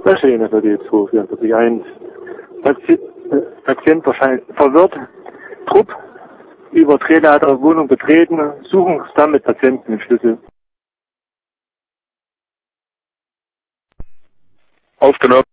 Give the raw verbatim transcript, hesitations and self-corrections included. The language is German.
Sehr schön, für die zwei vierundvierzig eins. Patient, äh, Patient wahrscheinlich verwirrt. Trupp über Drehleiter Wohnung betreten, suchen dann mit Patienten den Schlüssel. Aufgenommen.